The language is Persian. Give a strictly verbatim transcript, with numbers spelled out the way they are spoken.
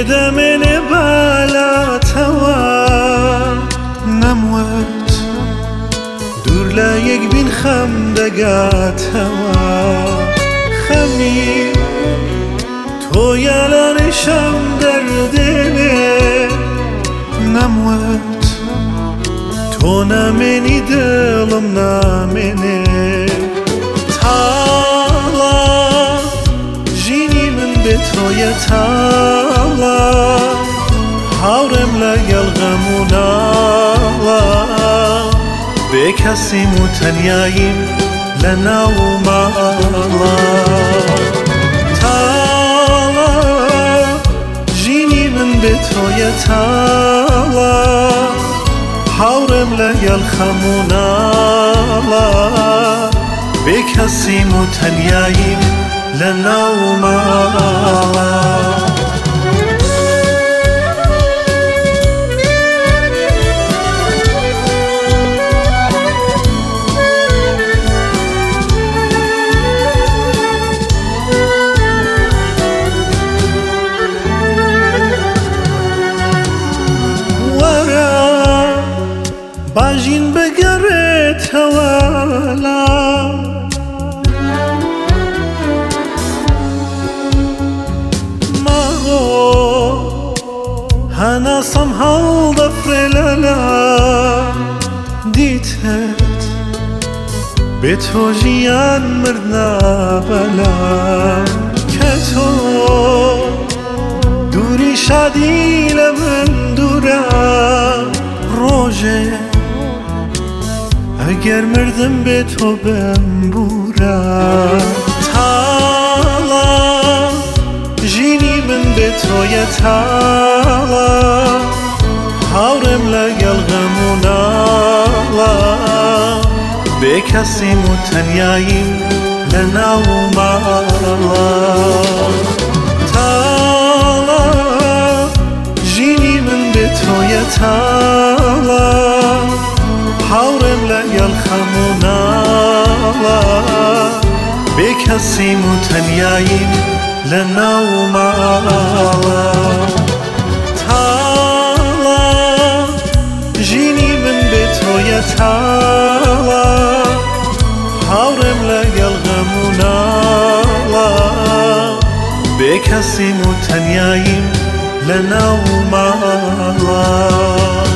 بێدە منێ بالاتەوە نەموت دوور لە یەک بین خەم دەگاتەوە خەمی تۆیە لە ڕێشەم دەردێنێ نەموت تۆ نامێنی دڵم نامێنێ تاڵە ژینی من بێ تۆیە تاڵە هاوڕێم لەگەڵ غەم و ناڵە بێ کەسیم و تەنیاییم لە ناو ماڵە تاڵە ژینی من بێ تۆیە تاڵە هاوڕێم لەگەڵ خەم و ناڵە بێ کەسیم و تەنیاییم لە ناو ماڵە باژین بگەڕێتەوە لام ماڕۆ هەناسەم هەڵدەفرێ لەلام دیتت بێ تۆ ژیان مردنا بەلام کە تۆ دووری شادی لە من دوورە ڕۆژێ ئەگەر مردم بێ تۆ بم بورە تاڵە ژینی من بێ تۆیە تاڵە هاوڕێم لەگەڵ غەم و ناڵە بێ کەسیم و تەنیاییم لە ناو ماڵە تاڵە ژینی من بێ تۆیە تاڵە هاوڕێم لەگەڵ خەم و ناڵە بێ کەسیم و تەنیاییم لە ناو ماڵە تاڵە ژینی من بێ تۆیە تاڵە هاوڕێم لەگەڵ غەم و ناڵە بێ کەسیم و تەنیاییم لە ناو ماڵە